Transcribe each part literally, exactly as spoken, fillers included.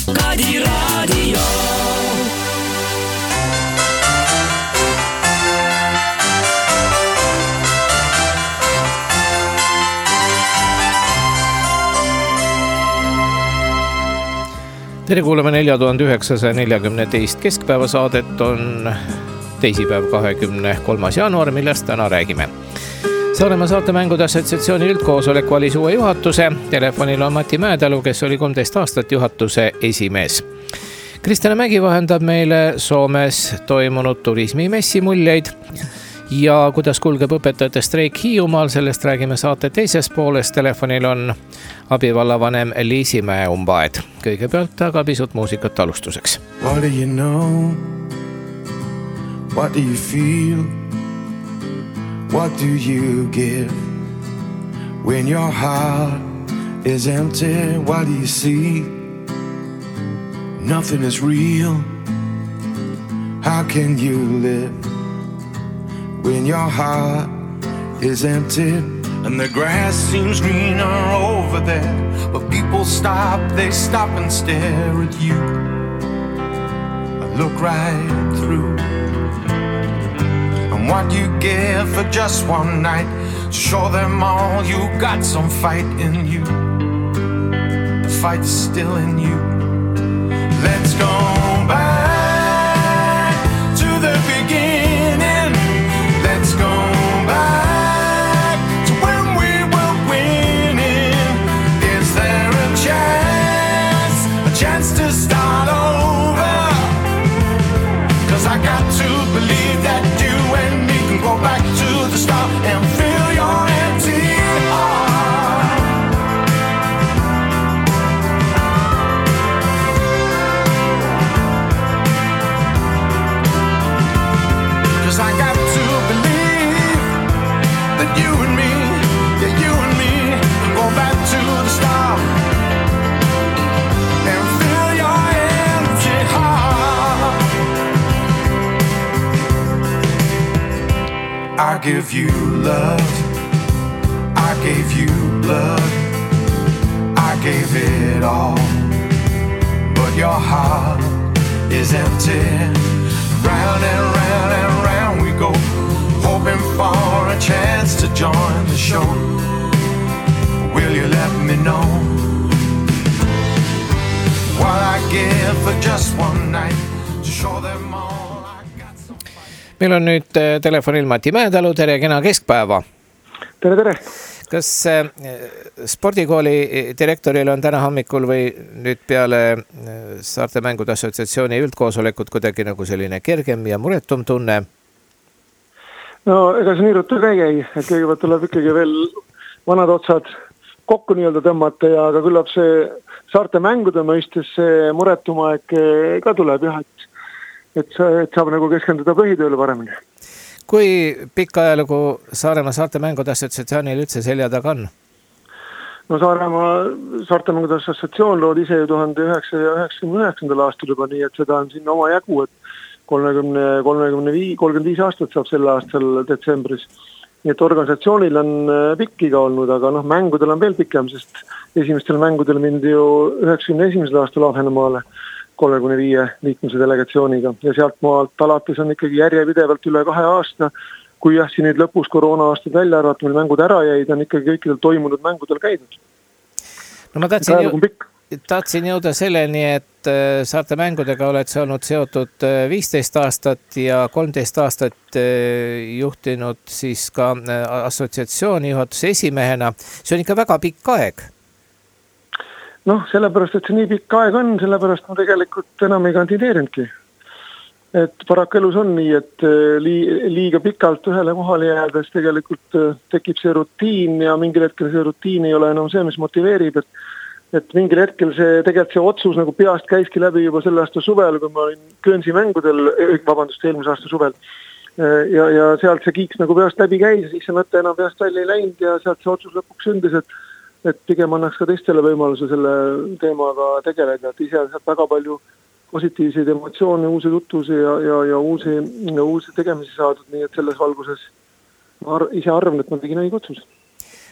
Kadi Raadio. Tere kuulame nelja tuhande üheksasaja neljakümne teist keskpäeva saadet. On teisipäev kahekümne kolmas jaanuar, millest täna räägime. Saaremaa Saartemängude Assotsiatsiooni üldkoosolek valis uue juhatuse. Telefonil on Mati Mäetalu, kes oli kolmteist aastat juhatuse esimees. Kristjana Mägi vahendab meile Soomes toimunud turismimessi muljeid ja kuidas kulgeb õpetajate streik Hiiumaal. Sellest räägime saate teises pooles. Telefonil on abivallavanem Liisi Mäe-Umbaed. Kõigepealt aga pisut muusikat alustuseks. What do you know? What do you feel? What do you give? When your heart is empty, what do you see? Nothing is real. How can you live when your heart is empty? And the grass seems greener over there, but people stop, they stop and stare at you. I look right through. And what you give for just one night, show them all you got some fight in you. The fight's still in you. Let's go back to the beginning. Let's go back to when we were winning. Is there a chance, a chance to start over? 'Cause I got to believe that you and me can go back to the start and fill your empty heart. I got to believe that you and me, yeah, you and me can go back to the start and fill your empty heart. I give you love, I gave you blood, I gave it all, but your heart is empty. Round and round and round we go, hoping for a chance to join the show. Will you let me know what I give for just one night to show them all I got some fight. Meil on nüüd telefonil Mati Mäetalu. Tere, kena keskpäeva. Tere, tere. Kas spordikooli direktoril on täna hommikul või nüüd peale Saartemängude Assotsiatsiooni üldkoosolekut kuidagi nagu selline kergem ja muretum tunne? No ega see nii ruttu ka ei käi, et kõigepealt tuleb ikkagi veel vanad otsad kokku nii-öelda tõmmata ja aga küllap see Saartemängude mõistes see muretum aeg ka tuleb jah, et, et, et saab nagu keskenduda põhitööle paremini. Kui pikka ajalugu Saaremaa Saartemängude Assotsiatsioonil üldse selja taga on? No Saaremaa Saartemängude Assotsiatsioon loodi ise ju tuhande üheksasaja üheksakümne üheksandal aastal juba, nii et seda on siin oma jagu, et kolmekümne, kolmekümne viis, kolmkümmend viis aastat saab sel aastal detsembris. Nii et organisatsioonil on pikk iga olnud, aga noh, mängudel on veel pikem, sest esimestel mängudel mindi ju üheksakümne esimesel aastal Ahvenemaale kolmekümne viie liikmuse delegatsiooniga ja sealt maalt alates on ikkagi järjepidevalt üle kahe aasta, kui jah, siin nüüd lõpus koroona aastad välja arvata, meil mängud ära jäid, on ikkagi kõikidel toimunud mängudel käidud. No ma tahtsin, ju, tahtsin jõuda selleni, et Saartemängudega oled sa olnud seotud viisteist aastat ja kolmteist aastat juhtinud siis ka assotsiatsiooni juhatuse esimehena. See on ikka väga pikk aeg. Noh, sellepärast, et see nii pikk aeg on, sellepärast ma tegelikult enam ei kandideerinudki. Et paraku elus on nii, et liiga pikalt ühele kohale jäädes tegelikult tekib see rutiin ja mingil hetkel see rutiin ei ole enam see, mis motiveerib, et, et mingil hetkel see tegelikult see otsus nagu peast käiski läbi juba selle aasta suvel, kui ma olin Köönsi mängudel, vabandust, eelmise aasta suvel ja, ja sealt see kiiks nagu peast läbi käis, siis see mõte enam peast välja ei läinud ja sealt see otsus lõpuks sündis, et et pigem annaks ka teistele võimaluse selle teemaga tegeleda, et ise on sealt väga palju positiivseid emotsioone, uusi tutvusi ja, ja, ja uusi, uusi tegemisi saadud, nii et selles valguses ma ar- ise arvan, et ma tegin õige otsus.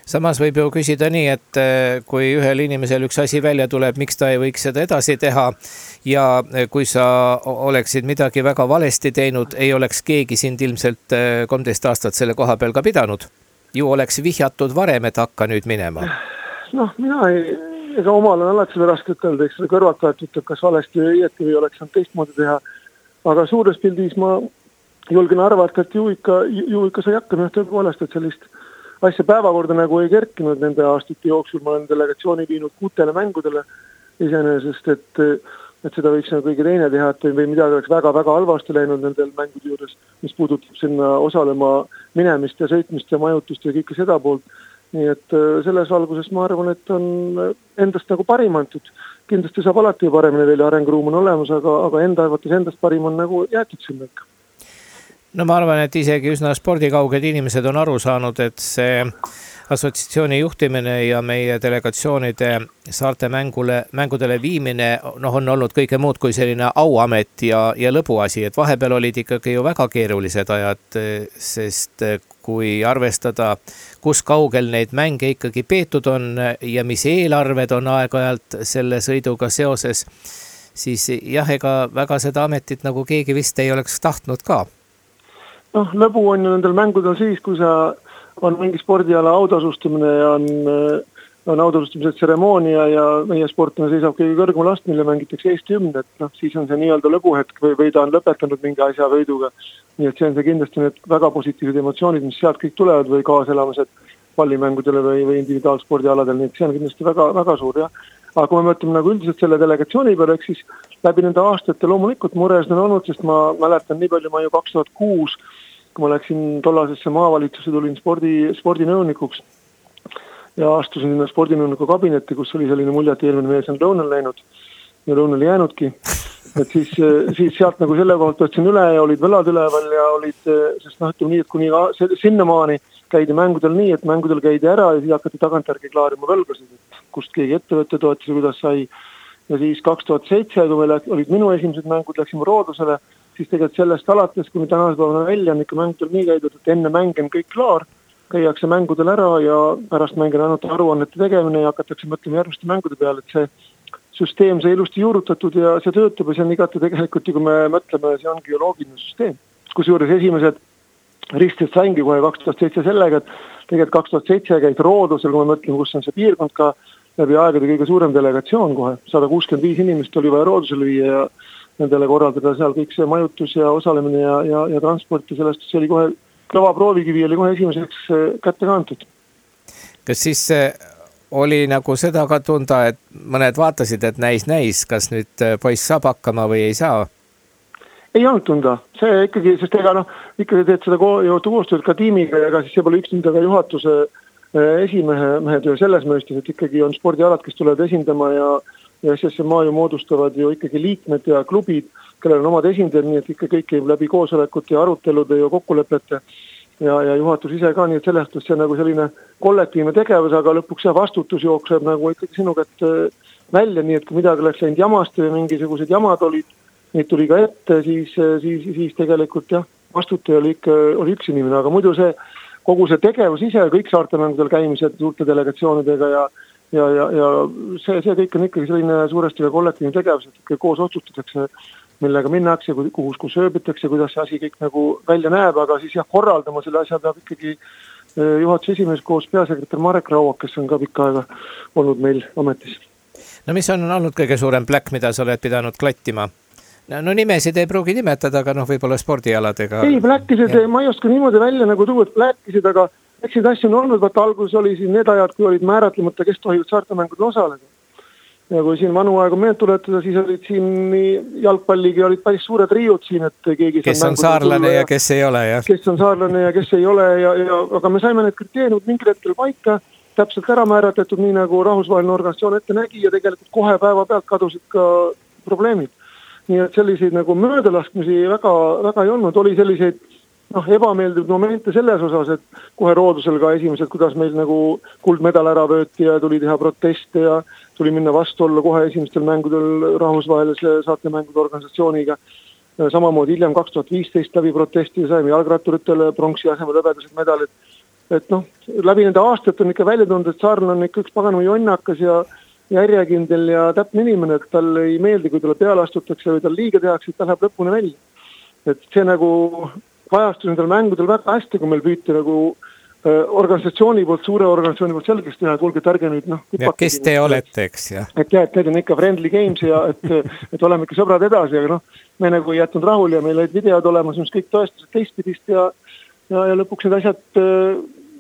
Samas võib ju küsida nii, et kui ühel inimesel üks asi välja tuleb, miks ta ei võiks seda edasi teha ja kui sa oleksid midagi väga valesti teinud, ei oleks keegi sind ilmselt kolmteist aastat selle koha peal ka pidanud. Ju oleks vihjatud varem, et hakka nüüd minema. Noh, mina ei, ega omal on alati seda raske ütelda, eks seda kõrvatajat ütleb, kas valesti või õieti või oleks saanud teistmoodi teha. Aga suures pildis ma julgen arvata, et ju ikka, ju ikka sai hakkama tõepoolest, et sellist asja päevakorda nagu ei kerkinud nende aastate jooksul. Ma olen delegatsiooni viinud kuutele mängudele iseenesest, et, et seda võiks nagu kõige teine teha, et või midagi oleks väga-väga halvasti läinud nendel mängude juures, mis puudutab sinna osalema minemist ja sõitmist ja majutust ja kõike seda poolt. Nii et selles valguses ma arvan, et on endast nagu parim antud. Kindlasti saab alati paremini veel arenguruum on olemas, aga, aga enda arvates endast parim on nagu jäetud sinna ikka. No ma arvan, et isegi üsna spordikauged inimesed on aru saanud, et see assotsiatsiooni juhtimine ja meie delegatsioonide saarte mängule, mängudele viimine no, on olnud kõige muud kui selline auamet ja, ja lõbuasi, et vahepeal olid ikkagi ju väga keerulised ajad, sest kui arvestada, kus kaugel neid mänge ikkagi peetud on ja mis eelarved on aeg-ajalt selle sõiduga seoses, siis jah, ega väga seda ametit nagu keegi vist ei oleks tahtnud ka. Noh, lõbu on ju nendel mängudel siis, kui sa on mingi spordiala autasustamine ja on, on autasustamise tseremoonia ja meie sportlane seisab kõige kõrgemal astmel ja mängitakse Eesti hümn, et noh, siis on see nii-öelda lõbuhetk või, või ta on lõpetanud mingi asja võiduga. Nii et see on see kindlasti need väga positiivsed emotsioonid, mis sealt kõik tulevad või kaaselamised pallimängudele või, või individuaalspordialadel, nii et see on kindlasti väga, väga suur, jah. Aga kui me mõtleme nagu üldiselt selle delegatsiooni peale, eks siis läbi nende aastate loomulikult mures on olnud, sest ma mäletan nii palju, ma ju kaks tuhat kuus kui ma läksin tollasesse maavalitsusse, tulin spordi, spordinõunikuks ja astusin sinna spordinõuniku kabinetti, kus oli selline mulje, et eelmine mees on lõunal läinud ja lõunal jäänudki. Et siis, siis sealt nagu selle kohalt võtsin üle ja olid võlad üleval ja olid, sest noh, ütleme nii, et kuni sinnamaani käidi mängudel nii, et mängudel käidi ära ja siis hakati tagantjärgi klaarima võlgasid, et kust keegi ettevõtte toetas ja kuidas sai. Ja siis kaks tuhat seitse, kui meil olid minu esimesed mängud, läksime Roodusele, siis tegelikult sellest alates, kuni tänase päevana välja on ikka mängudel nii käidud, et enne mänge on kõik klaar, käiakse mängudel ära ja pärast mänge on ainult aruannete tegemine ja hakatakse mõtlema järgmiste mängude peale, et see süsteem sai ilusti juurutatud ja see töötab ja see on igati tegelikult, kui me mõtleme, see ongi geoloogiline süsteem. Kusjuures esimesed ristid saingi kohe kaks tuhat seitse sellega, et tegelikult kaks tuhat seitse käid Roodusel, kui me mõtleme, kus on see piirkond ka läbi aegade kõige suurem delegatsioon kohe, sada kuuskümmend viis inimest oli vaja Roodusel viia ja nendele korraldada seal kõik see majutus ja osalemine ja, ja, ja transport ja sellest see oli kohe, kõva proovikivi oli kohe esimeseks kätte kantud. Kas siis oli nagu seda ka tunda, et mõned vaatasid, et näis, näis, kas nüüd poiss saab hakkama või ei saa? Ei olnud tunda, see ikkagi, sest ega noh, ikkagi teed seda koostööd ka tiimiga ja ega siis see pole üks nendega juhatuse esimehe mehed ja selles mõistes, et ikkagi on spordialad, kes tulevad esindama ja ja S S M A ju moodustavad ju ikkagi liikmed ja klubid, kellel on omad esindajad, nii et ikka kõik käib läbi koosolekute ja arutelude ja kokkulepete ja, ja juhatus ise ka, nii et sellest see on nagu selline kollektiivne tegevus, aga lõpuks see vastutus jookseb nagu ikkagi sinu kätte välja, nii et kui midagi oleks läinud jamast või mingisugused jamad olid, neid tuli ka ette, siis, siis, siis tegelikult jah, vastutaja oli ikka oli üks inimene, aga muidu see kogu see tegevus ise, kõik saartemängudel käimised suurte delegatsioonidega ja ja, ja, ja see, see kõik on ikkagi selline suuresti ka kollektiivne tegevus, et ikka koos otsustatakse, millega minnakse, kuhus, kus ööbitakse, kuidas see asi kõik nagu välja näeb, aga siis jah, korraldama selle asja peab ikkagi juhatuse esimees koos peasekretär Marek Rauak, kes on ka pikka aega olnud meil ametis. No mis on olnud kõige suurem pläkk, mida sa oled pidanud klattima? No, no nimesid ei pruugi nimetada, aga noh, võib-olla spordialadega. Ei, pläkkised, ma ei oska niimoodi välja nagu tuua, et pläkkised, aga eks neid asju on olnud, vaata alguses oli siin need ajad, kui olid määratlemata, kes tohivad saartemängudel osaleda. Ja kui siin vanu aegu meelt tuletada, siis olid siin jalgpalligi olid päris suured riiud siin, et keegi kes on saarlane ja, ja kes ei ole, jah. Kes on saarlane ja kes ei ole, ja, ja, aga me saime need kriteeriumid mingil hetkel paika, täpselt ära määratletud, nii nagu rahvusvaheline organisatsioon ette nägi ja tegelikult kohe päeva pealt kadusid ka probleemid. Nii et selliseid nagu möödalaskmisi väga, väga ei olnud, oli selliseid noh, ebameeldiv momente selles osas, et kohe Roodusel ka esimesed, kuidas meil nagu kuldmedal ära vööti ja tuli teha proteste ja tuli minna vastu olla kohe esimestel mängudel rahvusvahelise saartemängude organisatsiooniga. Samamoodi hiljem kaks tuhat viisteist läbi protesti saime jalgratturitele pronksi asemel hõbedased medalid. et noh, läbi nende aastat on ikka välja tulnud, et Saarel on ikka üks paganama jonnakas ja järjekindel ja täpne inimene, et tal ei meeldi, kui talle peale astutakse või tal liiga tehakse, et ta läheb lõpuni välja. Et see nagu kajastus nendel mängudel väga hästi, kui meil püüti nagu äh, organisatsiooni poolt, suure organisatsiooni poolt selgeks teha, et olge tärge nüüd noh. Ja kes te olete, eks, jah? Et jah, et need on ikka friendly games ja et, et oleme ikka sõbrad edasi, aga noh, me nagu ei jätnud rahul ja meil olid videod olemas, mis kõik toestused teistpidist ja, ja, ja lõpuks need asjad äh,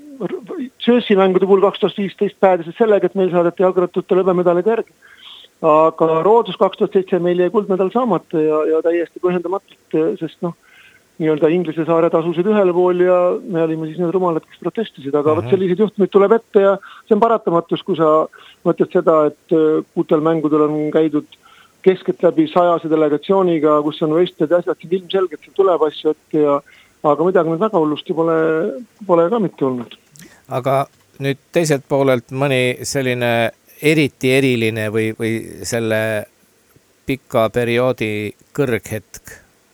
Söösi mängude puhul kaks tuhat viisteist päädisid sellega, et meil saadeti jalgrattute lõbemedalid järgi. Aga Roodus kaks tuhat seitse meil jäi kuldmedal saamata ja, ja täiesti põhjendamatult, sest noh, nii-öelda Inglise saare tasusid ühele pool ja me olime siis need rumalad, kes protestisid, aga uh-huh. sellised juhtumid tuleb ette ja see on paratamatus, kui sa mõtled seda, et kuutel mängudel on käidud keskelt läbi sajase delegatsiooniga, kus on võistled ja asjad, siin ilmselgelt seal tuleb asju ette ja aga midagi nüüd väga hullusti pole, pole ka mitte olnud. Aga nüüd teiselt poolelt mõni selline eriti eriline või, või selle pika perioodi kõrghetk,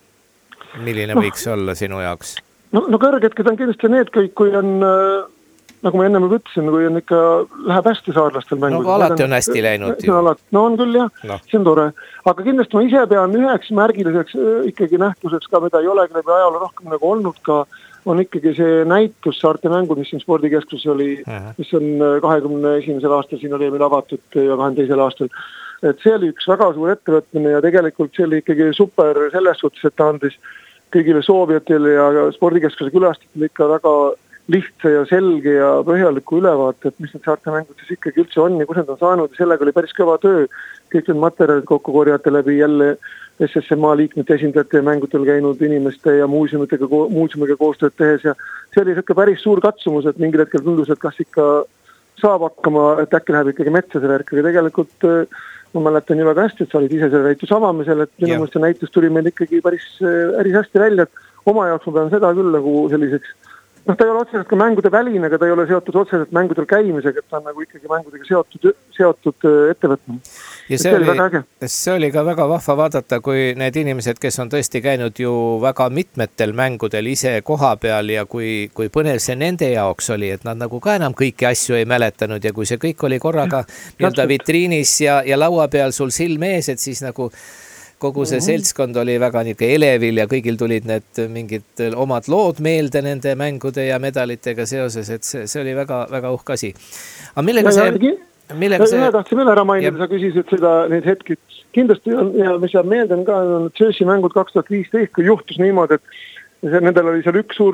milline no, võiks olla sinu jaoks? No, no kõrghetked on kindlasti need, kui, kui on, nagu ma enne ütlesin, kui on ikka, läheb hästi saarlastel mängud. No alati on hästi läinud ju. No on küll jah, no. See on tore. Aga kindlasti ma ise pean üheks märgiliseks ikkagi nähtuseks ka, mida ei olegi läbi ajaloo rohkem nagu olnud ka, on ikkagi see näitus Saarte mängud, mis siin spordikeskus oli, uh-huh. mis on kahekümne esimesel aastal, siin oli meil avatud ja kahekümne teisel aastal. Et see oli üks väga suur ettevõtmine ja tegelikult see oli ikkagi super selles suhtes, et ta andis kõigile soovijatele ja spordikeskuse külastajatele ikka väga lihtsa ja selge ja põhjaliku ülevaate, et mis need Saarte mängud siis ikkagi üldse on ja kus need on saanud ja sellega oli päris kõva töö. Kõik need materjalid kokku korjata läbi jälle S S M A liikmete esindajate ja mängudel käinud inimeste ja muuseumitega, muuseumiga koostööd tehes ja see oli ikka päris suur katsumus, et mingil hetkel tundus, et kas ikka saab hakkama, et äkki läheb ikkagi metsa see värk, aga tegelikult ma mäletan nii väga hästi, et sa olid ise selle näitus avamisel, et minu mõelest see näitus tuli meil ikkagi päris, päris hästi välja, et oma jaoks ma pean seda küll nagu selliseks, noh, ta ei ole otseselt ka mängude väline, aga ta ei ole seotud otseselt mängudel käimisega, et ta on nagu ikkagi mängudega seotud, seotud ettevõtmine. Ja see oli, see oli ka väga vahva vaadata, kui need inimesed, kes on tõesti käinud ju väga mitmetel mängudel ise koha peal ja kui, kui põnev see nende jaoks oli, et nad nagu ka enam kõiki asju ei mäletanud ja kui see kõik oli korraga nii-öelda vitriinis ja, ja laua peal sul silm ees, et siis nagu kogu see seltskond oli väga niisugune elevil ja kõigil tulid need mingid omad lood meelde nende mängude ja medalitega seoses, et see, see oli väga, väga uhke asi. Aga millega see... Millega see... Ühe tahtsin veel ära mainida, sa küsisid seda neid hetki. Kindlasti on, ja mis jääb meelde on ka, on Söösi mängud kaks tuhat viisteist, kui juhtus niimoodi, et see, nendel oli seal üks suur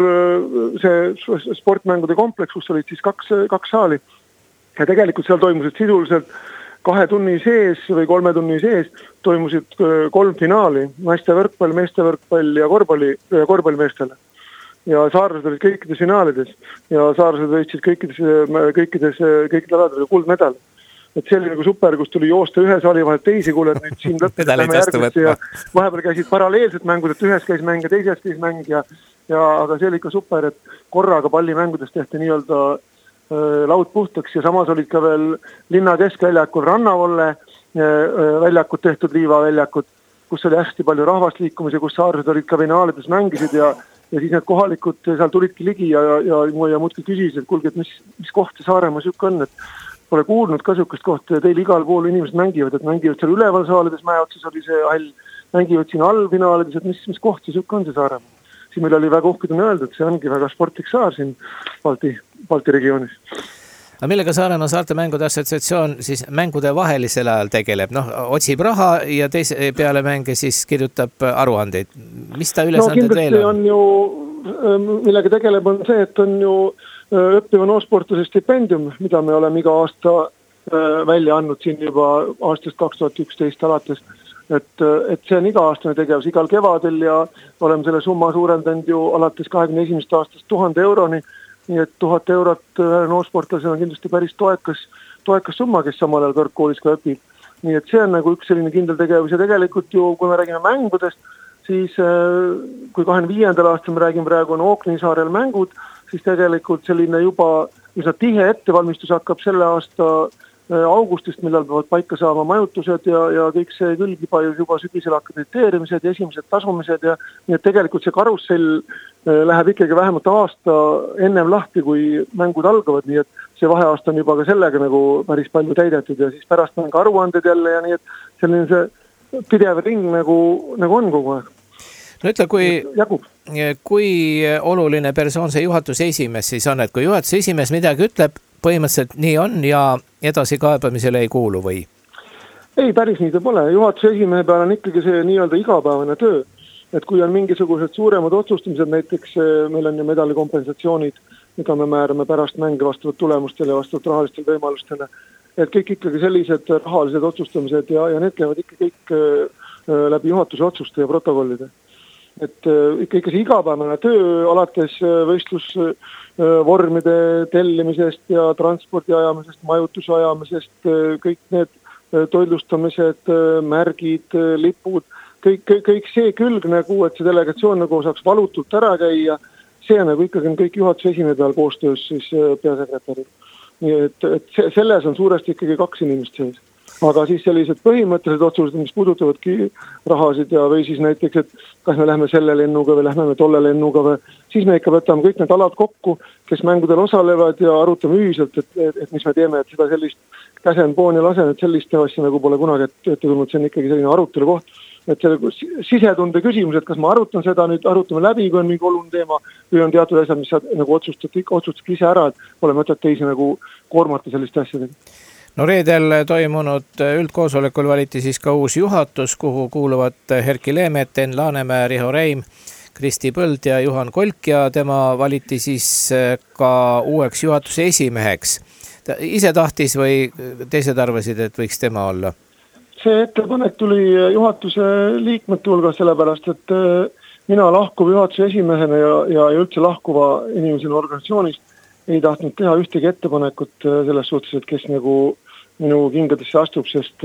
see sportmängude kompleks, kus olid siis kaks, kaks saali. Ja tegelikult seal toimusid sisuliselt kahe tunni sees või kolme tunni sees toimusid kolm finaali, naiste võrkpall, meeste võrkpall ja korvpalli, korvpallimeestele. Ja saarlased olid kõikides finaalides ja saarlased võitsid kõikides, kõikides, kõikides aladel kuldmedal. Et see oli nagu super, kus tuli joosta ühe saali vahel teisi, kuule, et nüüd siin lõpus lähme järgmist ja vahepeal käisid paralleelselt mängud, et ühes käis mäng ja teises käis mäng ja, ja aga see oli ikka super, et korraga pallimängudest tehti nii-öelda äh, laud puhtaks ja samas olid ka veel linna keskväljakul Rannavolle äh, väljakud tehtud liivaväljakud, kus oli hästi palju rahvast liikumise, kus saarlased olid ka finaalides mängisid ja ja siis need kohalikud seal tulidki ligi ja, ja, ja, ja muudki küsisid, et kuulge, et mis, mis koht see Saaremaa süükka on, et pole kuulnud ka sükast kohta ja teil igal pool inimesed mängivad, et mängivad seal üleval saalides, mäe otsas oli see hall, mängivad siin all finaalides, et mis, mis koht see süükka on see Saaremaa. Siin meil oli väga uhkudena öelda, et see ongi väga sportlik saar siin Balti, Balti regioonis. Aga millega Saaremaa Saarte Mängude Assotsiatsioon siis mängude vahelisel ajal tegeleb? Noh, otsib raha ja teise peale mänge siis kirjutab aruandeid. Mis ta ülesanded no, veel on? on ju, millega tegeleb on see, et on ju õppiva noosportlase stipendium, mida me oleme iga aasta välja andnud siin juba aastast kaks tuhat üksteist alates. Et, et see on iga-aastane tegevus igal kevadel ja oleme selle summa suurendanud ju alates kahekümne esimesest aastast tuhande euroni. Nii et tuhat eurot noorsportlasel on kindlasti päris toekas, toekas summa, kes samal ajal kõrgkoolis ka õpib. Nii et see on nagu üks selline kindel tegevus ja tegelikult ju, kui me räägime mängudest, siis kui kahekümne viiendal aastal me räägime praegu on Ooknisaarel mängud, siis tegelikult selline juba üsna tihe ettevalmistus hakkab selle aasta augustist, millal peavad paika saama majutused ja, ja kõik see külgi paius juba sügisel akrediteerimised ja esimesed tasumised ja nii et tegelikult see karussell läheb ikkagi vähemalt aasta ennem lahti, kui mängud algavad, nii et see vaheaasta on juba ka sellega nagu päris palju täidetud ja siis pärast on ka aruanded jälle ja nii et selline see pidev ring nagu, nagu on kogu aeg. No ütle, kui, kui oluline persoon see juhatuse esimees siis on, et kui juhatuse esimees midagi ütleb, põhimõtteliselt nii on ja edasi kaebamisele ei kuulu või? Ei, päris nii ta pole. Juhatuse esimehe peal on ikkagi see nii-öelda igapäevane töö. Et kui on mingisugused suuremad otsustamised, näiteks meil on ju medalikompensatsioonid, mida me määrame pärast mänge vastavalt tulemustele ja vastavalt rahalistele võimalustele, et kõik ikkagi sellised rahalised otsustamised ja, ja need käivad ikka kõik läbi juhatuse otsuste ja protokollide. Et ikka, ikka see igapäevane töö alates võistlusvormide tellimisest ja transpordi ajamisest, majutuse ajamisest, kõik need toitlustamised, märgid, lipud, kõik, kõik, kõik see külg nagu, et see delegatsioon nagu saaks valutult ära käia, see nagu ikkagi on kõik juhatuse esimehe peal koostöös siis peasekretäri. Nii et, et selles on suuresti ikkagi kaks inimest sees. Aga siis sellised põhimõttelised otsused, mis puudutavadki rahasid ja või siis näiteks, et kas me lähme selle lennuga või lähme tolle lennuga või siis me ikka võtame kõik need alad kokku, kes mängudel osalevad ja arutame ühiselt, et, et, et mis me teeme, et seda sellist käsen, poon ja lasen, et sellist asja nagu pole kunagi ette tulnud, see on ikkagi selline arutelu koht, et see sisetunde küsimus, et kas ma arutan seda, nüüd arutame läbi, kui on mingi oluline teema või on teatud asjad, mis nagu otsustad, otsustad ise ära, et pole mõtet teisi nagu koormata selliste asjadega. No reedel toimunud üldkoosolekul valiti siis ka uus juhatus, kuhu kuuluvad Herki Leemet, Enn Laanemäe, Riho Reim, Kristi Põld ja Juhan Kolk ja tema valiti siis ka uueks juhatuse esimeheks. Ta ise tahtis või teised arvasid, et võiks tema olla? See ettepanek tuli juhatuse liikmete hulgas sellepärast, et mina lahkuv juhatuse esimehena ja, ja üldse lahkuva inimesena organisatsioonist ei tahtnud teha ühtegi ettepanekut selles suhtes, et kes nagu minu kingadesse astub, sest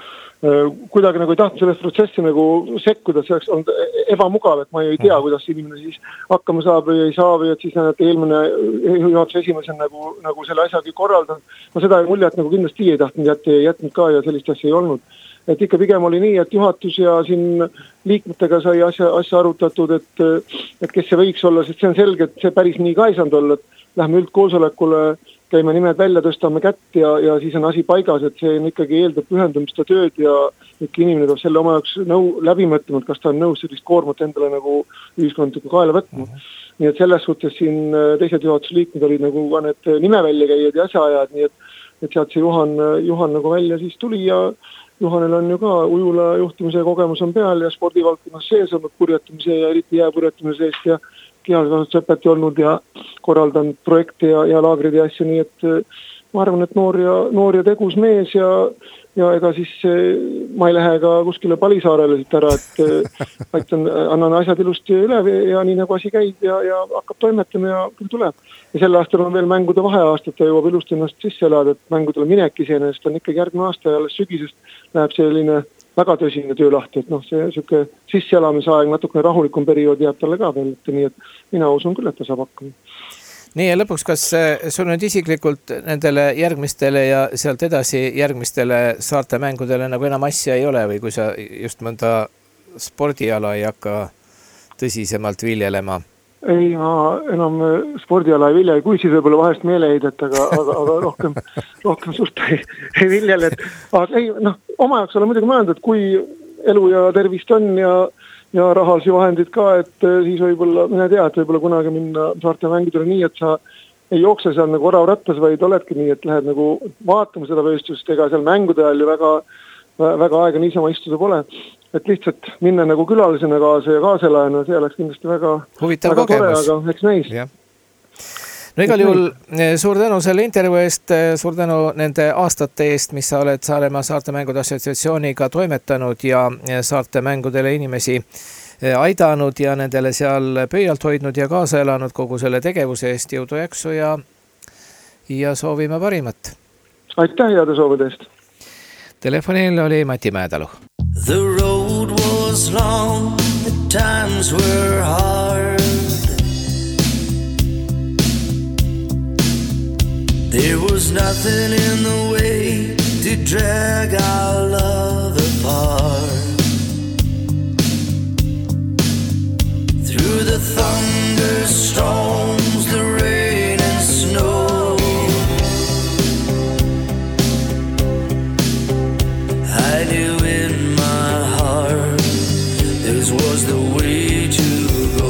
kuidagi nagu ei tahtnud sellest protsessi nagu sekkuda, see oleks olnud ebamugav, et ma ei tea, kuidas inimene siis hakkama saab või ei saa või et siis näed, eelmine juhatuse esimees on nagu, nagu selle asjagi korraldanud. Ma seda muljet nagu kindlasti ei tahtnud jätta ja jätnud ka ja sellist asja ei olnud. Et ikka pigem oli nii, et juhatus ja siin liikmetega sai asja, asja arutatud, et, et kes see võiks olla, sest see on selge, et see päris nii ka ei saanud olla, et lähme üldkoosolekule, käime nimed välja, tõstame kätt ja, ja siis on asi paigas, et see on ikkagi eeldab pühendumist ja tööd ja ikka inimene peab selle oma jaoks nõu, läbi mõtlema, kas ta on nõus sellist koormat endale nagu ühiskondlikku kaela võtma. Nii et selles suhtes siin teised juhatuse liikmed olid nagu ka need nime välja käijad ja asjaajad, nii et, et sealt see Juhan, Juhan nagu välja siis tuli ja Juhanel on ju ka ujula juhtimise kogemus on peal ja spordivaldkonnas sees olnud purjetamise ja eriti jääpurjetamise seest ja kehalkasutusõpeti olnud ja korraldanud projekte ja, ja laagrid ja asju, nii et ma arvan, et noor ja, noor ja tegus mees ja, ja ega siis ma ei lähe ka kuskile Palisaarele siit ära, et aitan, annan asjad ilusti üle ja nii nagu asi käib ja, ja hakkab toimetama ja küll tuleb. Ja selle aastal on veel mängude vaheaastat ja jõuab ilusti ennast sisse elada, et mängudele minek iseenesest on ikkagi järgmine aasta ja alles sügisest läheb selline väga tõsine töö lahti, et noh, see süke sisseelamisaeg, natukene rahulikum periood jääb talle ka veel, et nii, et mina usun küll, et ta saab hakkama. Nii ja lõpuks, kas sul nüüd isiklikult nendele järgmistele ja sealt edasi järgmistele saarte mängudele nagu enam asja ei ole või kui sa just mõnda spordiala ei hakka tõsisemalt viljelema? Ei, ma enam spordiala ei vilja, kui siis võib-olla vahest meeleheidet, aga, aga, aga rohkem, rohkem suht ei, ei viljel, et aga ei, noh, oma jaoks olen muidugi mõelnud, et kui elu ja tervist on ja, ja rahalisi vahendid ka, et siis võib-olla, mine tea, et võib-olla kunagi minna saarte mängudele nii, et sa ei jookse seal nagu oravrattas, vaid oledki nii, et lähed nagu vaatama seda võistlust, ega seal mängude ajal ju väga, väga aega niisama istuda pole. Et lihtsalt minna nagu külalisena kaasa ja kaaselajana, see oleks kindlasti väga, väga tore, aga eks näis. Ja. No igal juhul suur tänu selle intervjuu eest, suur tänu nende aastate eest, mis sa oled Saaremaa saarte mängude assotsiatsiooniga toimetanud ja saarte mängudele inimesi aidanud ja nendele seal pöialt hoidnud ja kaasa elanud kogu selle tegevuse eest, jõudu jaksu ja, ja soovime parimat. Aitäh heade soovide eest. Telefonil oli Mati Mäedalu. The road was long, the times were hard. There was nothing in the way to drag our love apart. Through the thunderstorms, the rain and snow, I knew in my heart this was the way to go.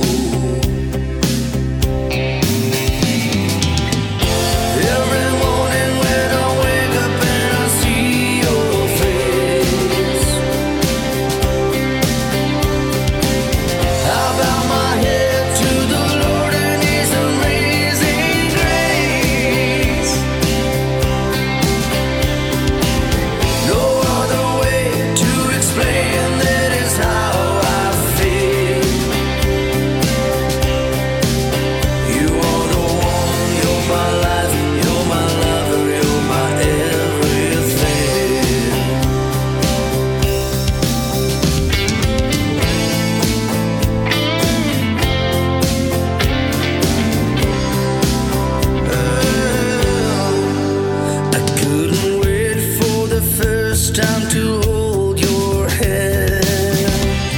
Every morning when I wake up and I see your face, I bow my head to the Lord and His amazing grace. No other way to explain that is how I feel. You are the one, you're my life, you're my lover, you're my everything. I couldn't wait for the first time to hold your hand.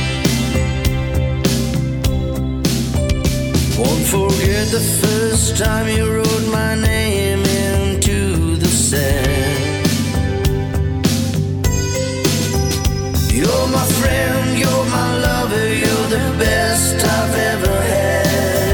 Won't forget the first time you wrote my name into the sand. You're my friend, you're my lover, you're the best I've ever had.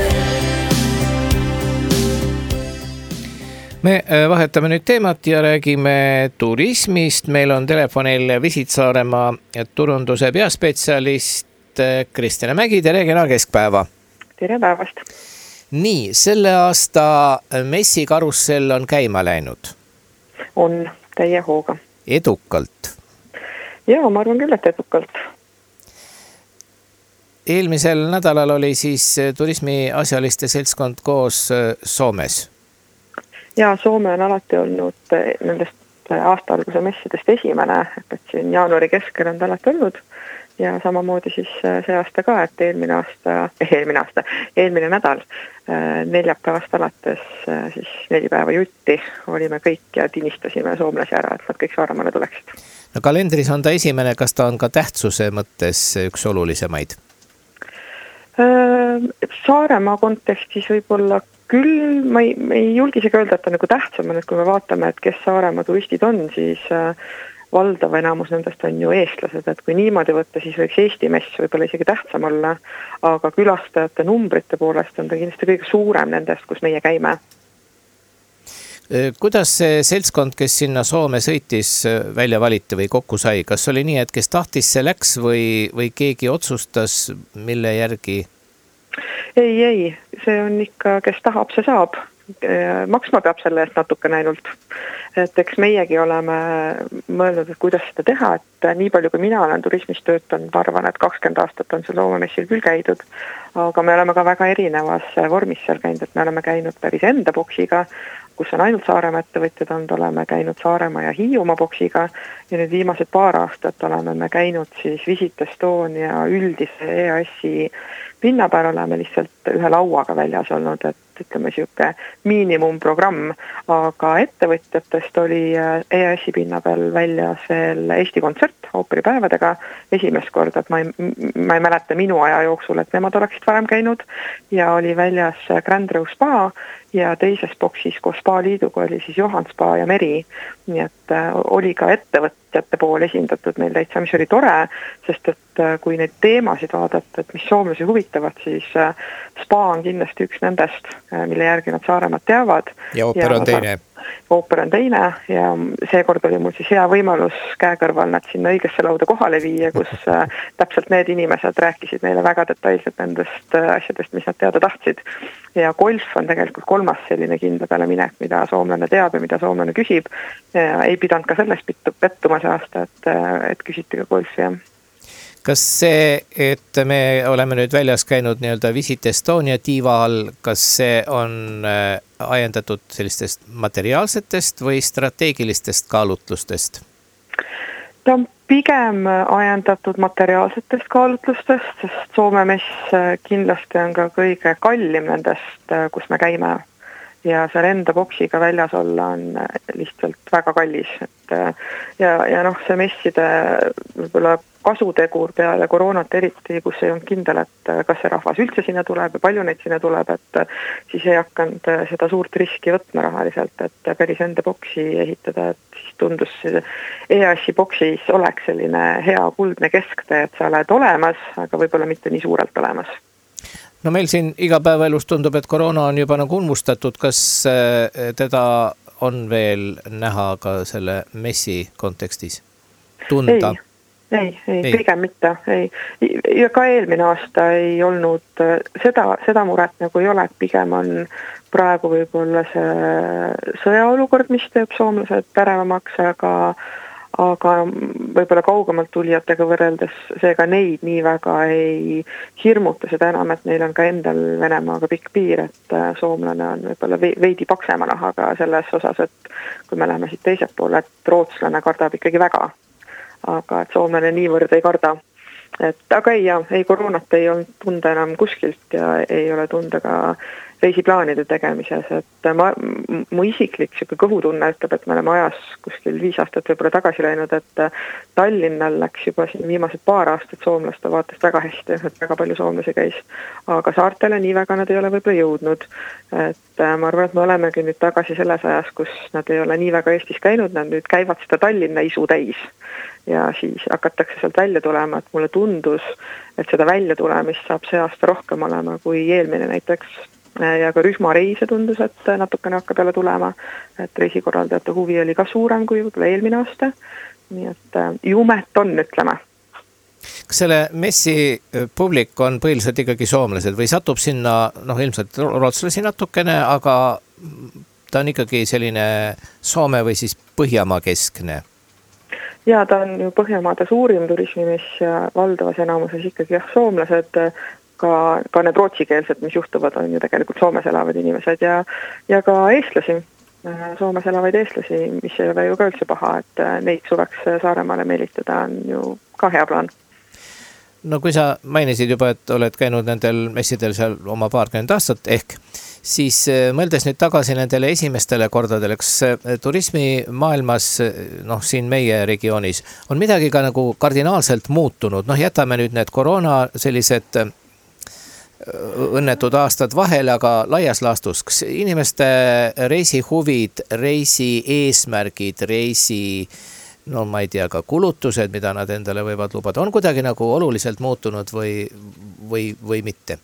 me äh, vahetame nüüd teemat ja räägime turismist. Meil on telefonil Visit Saaremaa turunduse peaspetsialist äh, Kristjana Mägi. Tere, kena keskpäeva. Tere päevast. Nii, selle aasta messikarussell on käima läinud On täie hooga. edukalt. Jaa, ma arvan küll, et edukalt. Eelmisel nädalal oli siis äh, turismi asjaliste seltskond koos äh, Soomes. Ja Soome on alati olnud eh, nendest eh, aasta alguse messidest esimene, et siin jaanuari keskel on ta alati olnud ja samamoodi siis eh, see aasta ka, et eelmine aasta, eh, eelmine aasta, eelmine nädal eh, neljapäevast alates eh, siis neli päeva jutti olime kõik ja tinistasime soomlasi ära, et nad kõik Saaremaale tuleksid. No kalendris on ta esimene, kas ta on ka tähtsuse mõttes üks olulisemaid? Eh, Saaremaa kontekstis võib-olla küll, ma ei, ma ei julgi isegi öelda, et ta nagu tähtsam on, et kui me vaatame, et kes Saaremaa turistid on, siis äh, valdav enamus nendest on ju eestlased, et kui niimoodi võtta, siis võiks Eesti mess võib-olla isegi tähtsam olla, aga külastajate numbrite poolest on ta kindlasti kõige suurem nendest, kus meie käime. Kuidas see seltskond, kes sinna Soome sõitis, välja valiti või kokku sai? Kas oli nii, et kes tahtis, see läks või, või keegi otsustas, mille järgi? Ei, ei, see on ikka, kes tahab, see saab. Maksma peab selle eest natuke ainult. Et eks meiegi oleme mõelnud, et kuidas seda teha, et nii palju kui mina olen turismis töötanud, ma arvan, et kakskümmend aastat on see Loomemessil küll käidud, aga me oleme ka väga erinevas vormis seal käinud, et me oleme käinud päris enda boksiga, kus on ainult Saaremaa ettevõtjad olnud, oleme käinud Saaremaa ja Hiiumaa boksiga ja nüüd viimased paar aastat oleme me käinud siis Visit Estonia üldise E A S-i pinna peal oleme lihtsalt ühe lauaga väljas olnud, et ütleme siuke miinimumprogramm, aga ettevõtjatest oli E A S-i pinna peal väljas veel Eesti Kontsert ooperipäevadega esimest korda, et ma ei, ma ei mäleta minu aja jooksul, et nemad oleksid varem käinud ja oli väljas Grand Rose Spa ja teises boksis koos Spa Liiduga oli siis Johan Spa ja Meri, nii et oli ka ettevõtjate pool esindatud meil täitsa, mis oli tore, sest et kui neid teemasid vaadata, et mis soomlasi huvitavad, siis Spa on kindlasti üks nendest, mille järgi nad Saaremaad teavad. Ja ooper on teine. Ooper on teine ja seekord oli mul siis hea võimalus käekõrval nad sinna õigesse lauda kohale viia, kus täpselt need inimesed rääkisid meile väga detailselt nendest asjadest, mis nad teada tahtsid. Ja golf on tegelikult kolmas selline kindla peale minek, mida soomlane teab ja mida soomlane küsib. Ja ei pidanud ka sellest pettuma see aasta, et, et küsiti ka golfi. Ja. Kas see, et me oleme nüüd väljas käinud nii-öelda Visit Estonia tiiva all, kas see on ajendatud sellistest materiaalsetest või strateegilistest kaalutlustest? Ta on pigem ajendatud materiaalsetest kaalutlustest, sest Soome mess kindlasti on ka kõige kallim nendest, kus me käime. ja seal enda boksiga väljas olla on lihtsalt väga kallis, et ja, ja noh, see messide võib-olla kasutegur peale koroonat eriti, kus ei olnud kindel, et kas see rahvas üldse sinna tuleb ja palju neid sinna tuleb, et siis ei hakanud seda suurt riski võtma rahaliselt, et päris enda boksi ehitada, et siis tundus E A S-i boksis oleks selline hea kuldne kesktee, et sa oled olemas, aga võib-olla mitte nii suurelt olemas. No meil siin igapäevaelus tundub, et koroona on juba nagu unmustatud, kas teda on veel näha ka selle messi kontekstis? Tunda? Ei, ei, ei, pigem mitte. Ei. Ja ka eelmine aasta ei olnud seda, seda muret nagu ei ole, et pigem on praegu võib-olla see sõjaolukord, mis teeb soomlased tärevamaks, aga aga võib-olla kaugemalt tulijatega võrreldes seega neid nii väga ei hirmuta seda enam, et neil on ka endal Venemaaga pikk piir, et soomlane on võib-olla veidi paksema nahaga selles osas, et kui me läheme siit teiselt poole, et rootslane kardab ikkagi väga, aga et soomlane niivõrd ei karda. Et aga ei, ja, ei koroonat ei olnud tunda enam kuskilt ja ei ole tunda ka reisiplaanide tegemises, et ma, mu isiklik kõhutunne ütleb, et me oleme ajas kuskil viis aastat võib-olla tagasi läinud, et Tallinnal läks juba siin viimased paar aastat soomlaste vaatest väga hästi, et väga palju soomlasi käis, aga saartele nii väga nad ei ole võib-olla jõudnud, et ma arvan, et me olemegi nüüd tagasi selles ajas, kus nad ei ole nii väga Eestis käinud, nad nüüd käivad seda Tallinna isu täis ja siis hakatakse sealt välja tulema, et mulle tundus, et seda välja tulemist saab see aasta rohkem olema kui eelmine näiteks ja ka rühmareise tundus, et natukene hakkab jälle tulema, et reisikorraldajate huvi oli ka suurem kui võib-olla eelmine aasta, nii et jumet on, ütleme. Kas selle messi publik on põhiliselt ikkagi soomlased või satub sinna, noh ilmselt rootslasi natukene, aga ta on ikkagi selline Soome või siis Põhjamaa keskne? Ja ta on ju Põhjamaade suurim turismimess ja valdavas enamuses ikkagi jah, soomlased, ka, ka need rootsikeelsed, mis juhtuvad, on ju tegelikult Soomes elavad inimesed ja, ja ka eestlasi, Soomes elavaid eestlasi, mis ei ole ju ka üldse paha, et neid suveks Saaremaale meelitada on ju ka hea plaan. No kui sa mainisid juba, et oled käinud nendel messidel seal oma paarkümmend aastat ehk, siis mõeldes nüüd tagasi nendele esimestele kordadele, kas turismi maailmas, noh siin meie regioonis, on midagi ka nagu kardinaalselt muutunud, noh jätame nüüd need koroona sellised õnnetud aastad vahele, aga laias laastus, kas inimeste reisihuvid, reisi eesmärgid, reisi, no ma ei tea, ka kulutused, mida nad endale võivad lubada, on kuidagi nagu oluliselt muutunud või, või, või mitte?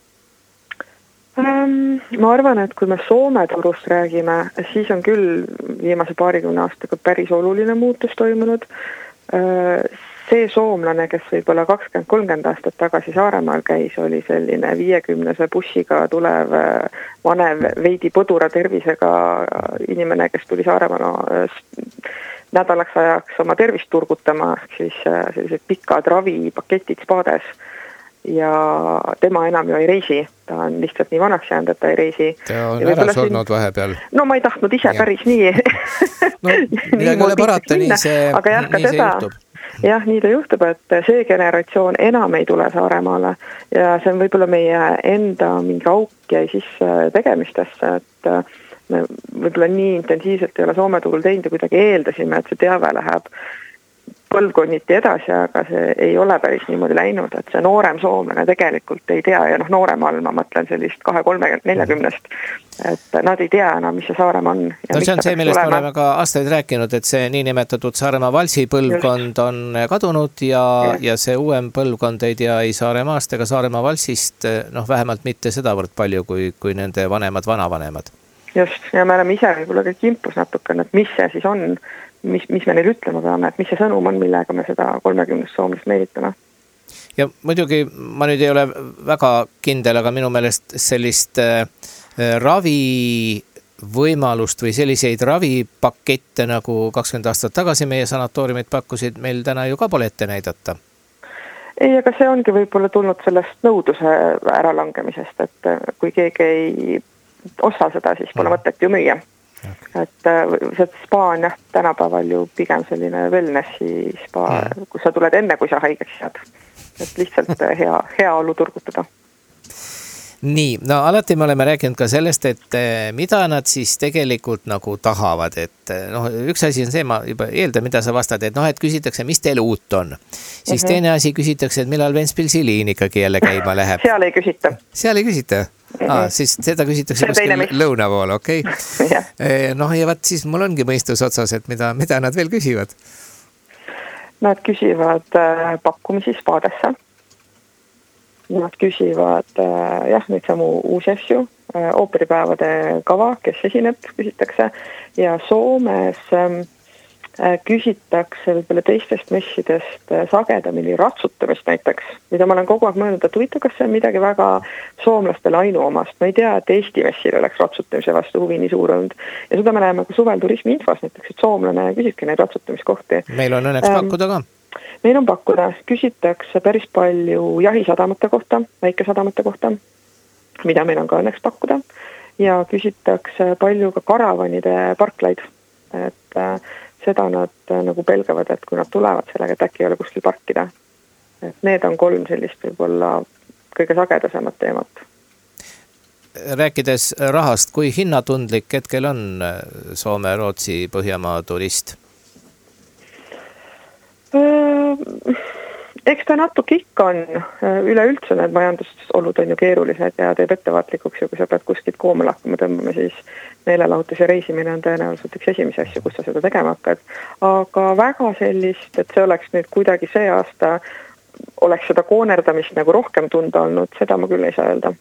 Um, ma arvan, et kui me Soome turust räägime, siis on küll viimase paarikümne aastaga päris oluline muutus toimunud. Uh, see soomlane, kes võib-olla kakskümmend kolmkümmend aastat tagasi Saaremaal käis, oli selline viiekümnese bussiga tulev vanev veidi põdura tervisega inimene, kes tuli Saaremaal nädalaks ajaks oma tervist turgutama, siis sellised pikad ravipaketid spaades ja tema enam ju ei reisi, ta on lihtsalt nii vanaks jäänud, et ta ei reisi. Ta on ära surnud siin... vahepeal. No ma ei tahtnud ise ja. Päris nii. No midagi ole parata, nii see, aga jah, nii see seda... juhtub. Jah, nii ta juhtub, et see generatsioon enam ei tule Saaremaale ja see on võib-olla meie enda mingi auk jäi sisse tegemistesse, et me võib-olla nii intensiivselt ei ole Soome turul teinud ja kuidagi eeldasime, et see teave läheb põlvkonniti edasi, aga see ei ole päris niimoodi läinud, et see noorem soomlane tegelikult ei tea ja noh, noorem all ma mõtlen sellist kahe kolmekümne neljakümnest, et nad ei tea enam, mis see Saaremaa on. No see on see, millest me oleme ka aastaid rääkinud, et see niinimetatud Saaremaa valsi põlvkond on kadunud ja, ja see uuem põlvkond ei tea ei Saaremaast ega Saaremaa valsist, noh vähemalt mitte sedavõrd palju kui, kui nende vanemad vanavanemad. Just, ja me oleme ise võib-olla kõik impus natukene, et mis see siis on, mis, mis me neil ütlema peame, et mis see sõnum on, millega me seda kolmekümnest soomlast meelitame. Ja muidugi ma nüüd ei ole väga kindel, aga minu meelest sellist äh, ravi võimalust või selliseid ravipakette nagu kakskümmend aastat tagasi meie sanatooriumid pakkusid, meil täna ju ka pole ette näidata. Ei, aga see ongi võib-olla tulnud sellest nõudluse äralangemisest, et kui keegi ei osa seda, siis pole mõtet ju müüa. Okay. Et see spa on jah, tänapäeval ju pigem selline wellnessi spa, mm. kus sa tuled enne, kui sa haigeks jääd. Et lihtsalt hea, hea olu turgutada. nii, no alati me oleme rääkinud ka sellest, et mida nad siis tegelikult nagu tahavad, et noh, üks asi on see, ma juba eeldan, mida sa vastad, et noh, et küsitakse, mis teil uut on. Siis mm-hmm. teine asi küsitakse, et millal Ventspilsi liin ikkagi jälle käima läheb. Seal ei küsita. Seal ei küsita? Mm-hmm. Ah, siis seda küsitakse kuskil lõuna pool, okei. Okay. Noh, ja vaat siis mul ongi mõistus otsas, et mida, mida nad veel küsivad? Nad küsivad pakkumisi spaadesse. Nad küsivad jah, neid samu uusi asju, ooperipäevade kava, kes esineb, küsitakse ja Soomes küsitakse võib-olla teistest messidest sagedamini ratsutamist näiteks, mida ma olen kogu aeg mõelnud, et huvitav, kas see on midagi väga soomlastele ainuomast. Ma ei tea, et Eesti messil oleks ratsutamise vastu huvi nii suur olnud ja seda me näeme ka suvel turismi infos näiteks, et soomlane küsibki neid ratsutamiskohti. Meil on õnneks pakkuda ka. Meil on pakkuda, küsitakse päris palju jahisadamate kohta, väikesadamate kohta, mida meil on ka õnneks pakkuda ja küsitakse palju ka karavanide parklaid, et seda nad nagu pelgavad, et kui nad tulevad sellega, et äkki ei ole kuskil parkida. Et need on kolm sellist võib-olla kõige sagedasemat teemat. Rääkides rahast, kui hinnatundlik hetkel on Soome, Rootsi, Põhjamaa turist? Eks ta natuke ikka on, üleüldse need majandusolud on ju keerulised ja teeb ettevaatlikuks ja kui sa pead kuskilt koomale hakkama tõmbama, siis meelelahutus ja reisimine on tõenäoliselt üks esimesi asju, kus sa seda tegema hakkad. Aga väga sellist, et see oleks nüüd kuidagi see aasta, oleks seda koonerdamist nagu rohkem tunda olnud, seda ma küll ei saa öelda.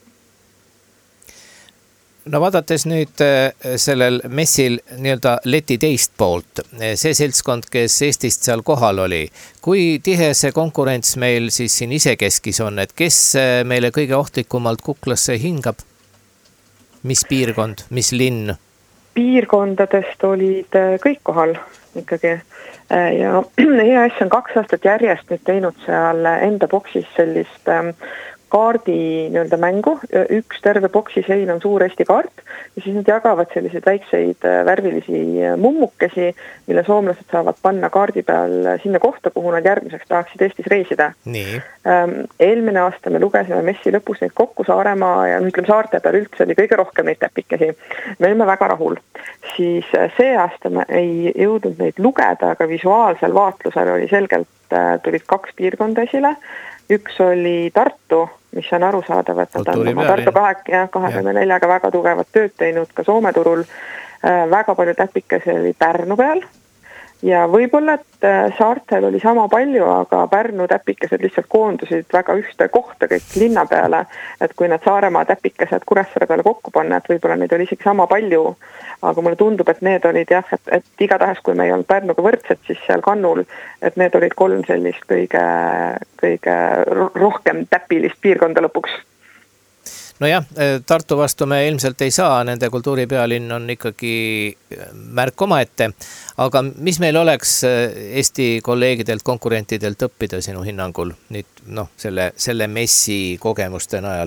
No vaadates nüüd sellel messil nii-öelda leti teist poolt, see seltskond, kes Eestist seal kohal oli, kui tihe see konkurents meil siis siin isekeskis on, et kes meile kõige ohtlikumalt kuklasse hingab? Mis piirkond, mis linn? Piirkondadest olid kõik kohal ikkagi ja E A S on kaks aastat järjest nüüd teinud seal enda boksis sellist kaardi nii-öelda mängu, üks terve boksi sein on suur Eesti kaart ja siis nad jagavad selliseid väikseid värvilisi mummukesi, mille soomlased saavad panna kaardi peal sinna kohta, kuhu nad järgmiseks tahaksid Eestis reisida. Nii. Eelmine aasta me lugesime messi lõpus neid kokku Saaremaa ja ütleme saarte peal üldse oli kõige rohkem neid täpikesi. Me olime väga rahul. Siis see aasta me ei jõudnud neid lugeda, aga visuaalsel vaatlusel oli selgelt, tulid kaks piirkonda esile. Üks oli Tartu, mis on aru saadav, et nad on Tartu kahekümne neljaga väga tugevat tööd teinud ka Soome turul. Väga palju täpikesi oli Pärnu peal ja võib-olla, et saartel oli sama palju, aga Pärnu täpikesed lihtsalt koondusid väga ühte kohta kõik linna peale, et kui nad Saaremaa täpikesed Kuressaare peale kokku panna, et võib-olla neid oli isegi sama palju, aga mulle tundub, et need olid jah, et, et igatahes kui me ei olnud Pärnuga võrdsed, siis seal kannul, et need olid kolm sellist kõige, kõige rohkem täpilist piirkonda lõpuks. No jah, Tartu vastu me ilmselt ei saa, nende kultuuripealinn on ikkagi märk omaette, aga mis meil oleks Eesti kolleegidelt, konkurentidelt õppida sinu hinnangul nüüd, noh, selle, selle messi kogemuste najal?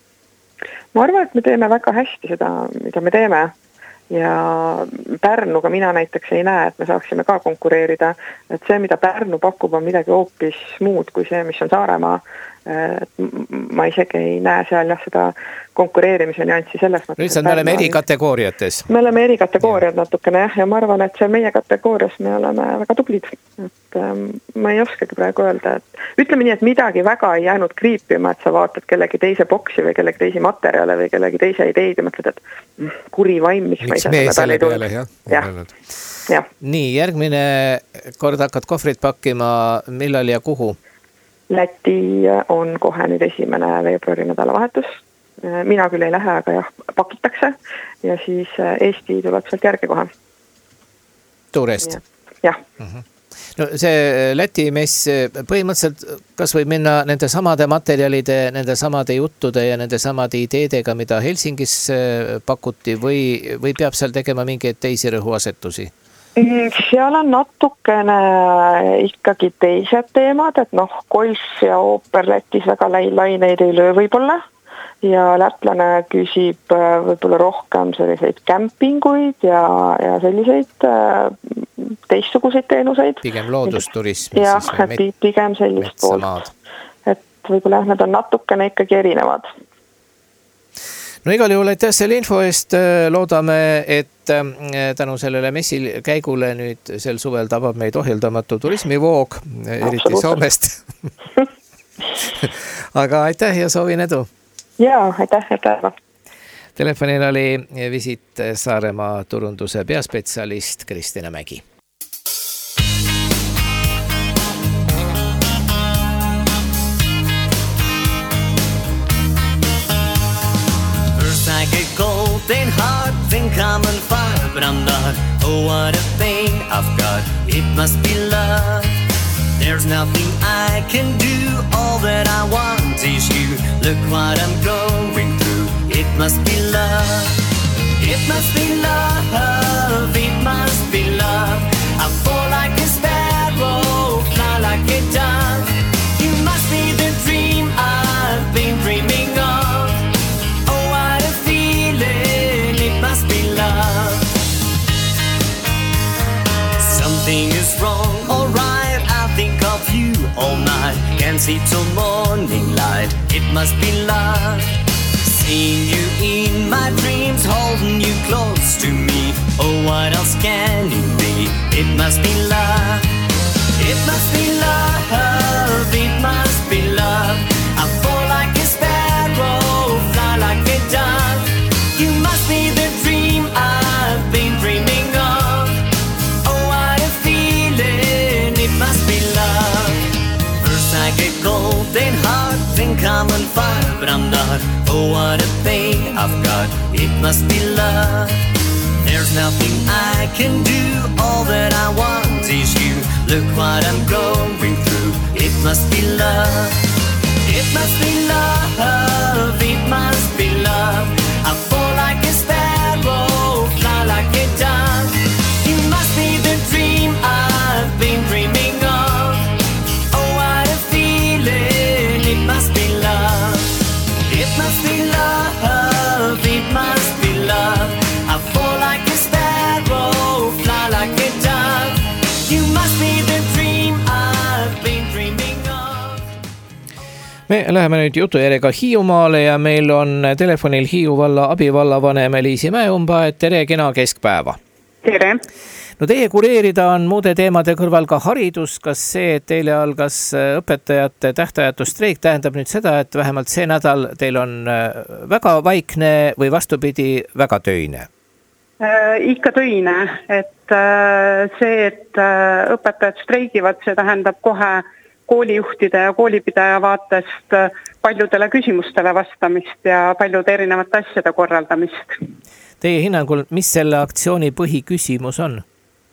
Ma arvan, et me teeme väga hästi seda, mida me teeme ja Pärnuga mina näiteks ei näe, et me saaksime ka konkureerida, et see, mida Pärnu pakub, on midagi hoopis muud kui see, mis on Saaremaa. Ma isegi ei näe seal jah seda konkureerimise nüanssi selles mõttes. Lihtsalt me oleme eri kategooriates. Me oleme eri kategooriad natukene jah, ja ma arvan, et seal meie kategoorias me oleme väga tublid. Et, ähm, ma ei oskagi praegu öelda, et ütleme nii, et midagi väga ei jäänud kriipima, et sa vaatad kellegi teise boksi või kellegi teisi materjale või kellegi teise ideid ja mõtled, et kuri vaim, mis miks ma ei saa selle peale, jah. jah. Ja. Nii, järgmine kord hakkad kohvrit pakkima, millal ja kuhu? Läti on kohe nüüd esimene veebruari nädalavahetus. Mina küll ei lähe, aga jah, pakitakse ja siis Eesti tuleb sealt järgi kohe. Tuurest? Jah. Uh-huh. No see Läti mess põhimõtteliselt kas võib minna nende samade materjalide, nende samade juttude ja nende samade ideedega, mida Helsingis pakuti või, või peab seal tegema mingeid teisi rõhuasetusi? Seal on natukene ikkagi teised teemad, et noh, golf ja ooper Lätis väga laineid ei löö võib-olla ja lätlane küsib võib-olla rohkem selliseid kämpinguid ja, ja selliseid teistsuguseid teenuseid. Pigem loodusturism. Jah, et pigem sellist poolt. Et võib-olla need on natukene ikkagi erinevad. no igal juhul aitäh selle info eest, loodame, et tänu sellele messil käigule nüüd sel suvel tabab meid ohjeldamatu turismivoog, eriti Soomest. Aga aitäh ja soovin edu. Jaa, aitäh ja päeva. Telefonil oli Visit Saaremaa turunduse peaspetsialist Kristina Mägi. I get cold and hard, think I'm on fire, but I'm not. Oh, what a thing I've got, it must be love. There's nothing I can do, all that I want is you. Look what I'm going through, it must be love. It must be love, it must be love. I fall like a sparrow, fly like a dove. You must be the dream I've been dreaming of. Something is wrong, alright, I think of you all night. Can't see till morning light, it must be love. Seeing you in my dreams, holding you close to me. Oh, what else can it be? It must be love. It must be love, it must be love. I fall like a sparrow, fly like a dove. You must be the dream I've been dreaming of. Oh, what a feeling, it must be love. First I get cold and hard, think I'm on fire, but I'm not. Oh, what a thing I've got, it must be love. There's nothing I can do, all that I want is you. Look what I'm going through, it must be love. It must be love, it must be love. I fall like a sparrow, fly like a dove. You must be the dream I've been dreaming of. Oh, what a feeling, it must be love. It must be love, it must be love. I fall like a sparrow, fly like a dove. You must be the dream I've been dreaming of. Me läheme nüüd jutujärjega Hiiumaale ja meil on telefonil Hiiu valla abivallavanem Liisi Mäeumba, et tere, kena keskpäeva. Tere. No teie kureerida on muude teemade kõrval ka haridus. Kas see, et teile algas õpetajate tähtajatu streik, tähendab nüüd seda, et vähemalt see nädal teil on väga vaikne või vastupidi väga töine? Äh, ikka töine, et äh, see, et äh, õpetajad streigivad, see tähendab kohe koolijuhtide ja koolipidaja vaatest paljudele küsimustele vastamist ja paljude erinevate asjade korraldamist. Teie hinnangul, mis selle aktsiooni põhiküsimus on?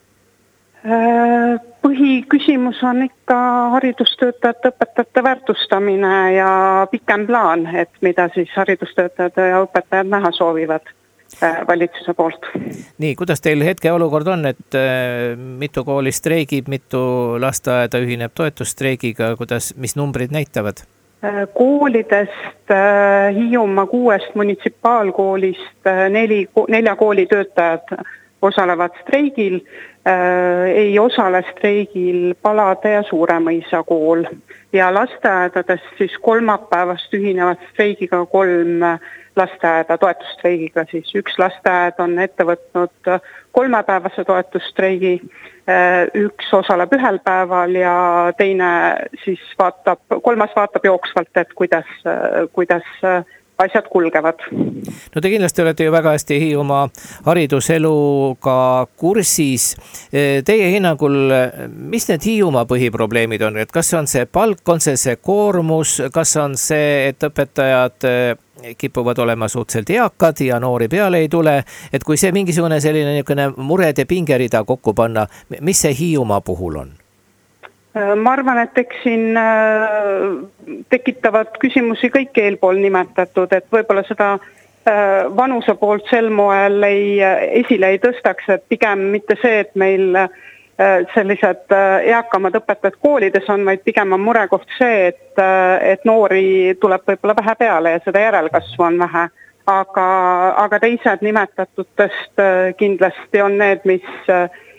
Põhiküsimus on ikka haridustöötajate õpetajate väärtustamine ja pikem plaan, et mida siis haridustöötajad ja õpetajad näha soovivad valitsuse poolt. Nii, kuidas teil hetke olukord on, et mitu kooli streigib, mitu lasteaeda ühineb toetusstreigiga, kuidas, mis numbrid näitavad? Koolidest, Hiiumaa kuuest munitsipaalkoolist neli, nelja kooli töötajad osalevad streigil. Ei osale streigil Palade ja Suuremõisa kool ja lasteaedadest siis kolmapäevast ühinevad streigiga kolm lasteaeda toetusstreigiga, siis üks lasteaed on ette võtnud kolmepäevase toetusstreigi, üks osaleb ühel päeval ja teine siis vaatab, kolmas vaatab jooksvalt, et kuidas, kuidas asjad kulgevad. No te kindlasti olete ju väga hästi Hiiumaa hariduseluga kursis. Teie hinnangul, mis need Hiiumaa põhiprobleemid on? Et kas on see palk, on see see koormus, kas on see, et õpetajad kipuvad olema suhteliselt eakad ja noori peale ei tule? Et kui see mingisugune selline niisugune mured ja pingerida kokku panna, mis see Hiiumaa puhul on? Ma arvan, et eks siin tekitavad küsimusi kõik eelpool nimetatud, et võib-olla seda vanuse poolt sel moel ei, esile ei tõstaks, et pigem mitte see, et meil sellised eakamad õpetajad koolides on, vaid pigem on murekoht see, et, et noori tuleb võib-olla vähe peale ja seda järelkasvu on vähe. Aga, aga teised nimetatutest kindlasti on need, mis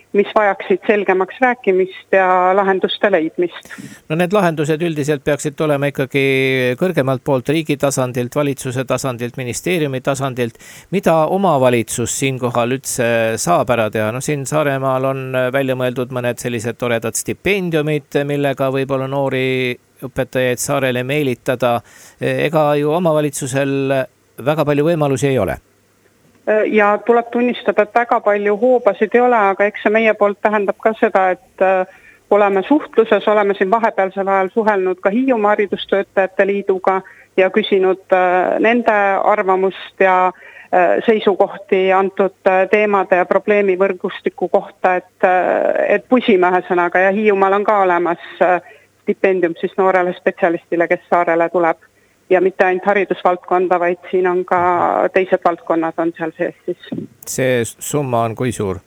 mis vajaksid selgemaks rääkimist ja lahenduste leidmist. No need lahendused üldiselt peaksid tulema ikkagi kõrgemalt poolt riigi tasandilt, valitsuse tasandilt, ministeeriumi tasandilt. Mida omavalitsus siinkohal üldse saab ära teha? No siin Saaremaal on välja mõeldud mõned sellised toredad stipendiumid, millega võib-olla noori õpetajaid Saarele meelitada. Ega ju omavalitsusel väga palju võimalusi ei ole. Ja tuleb tunnistada, et väga palju hoobasid ei ole, aga eks see meie poolt tähendab ka seda, et oleme suhtluses, oleme siin vahepealsel ajal suhelnud ka Hiiumaa haridustöötajate liiduga ja küsinud nende arvamust ja seisukohti antud teemade ja probleemivõrgustiku kohta, et, et pusime ühesõnaga ja Hiiumaal on ka olemas stipendium siis noorele spetsialistile, kes Saarele tuleb. Ja mitte ainult haridusvaldkonda, vaid siin on ka teised valdkonnad on seal sees siis. See summa on kui suur?